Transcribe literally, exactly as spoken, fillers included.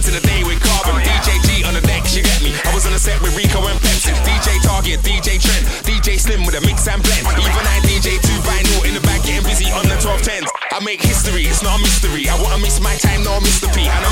in the day with Carbon. D J G on the decks, you get me. I was on the set with Rico and Pepsi. D J Target, D J Trent, D J Slim with a mix and blend. Even I D J two vinyl in the back, getting busy on the twelve tens. I make history, it's not a mystery. I wouldn't miss my time, no Mister P. And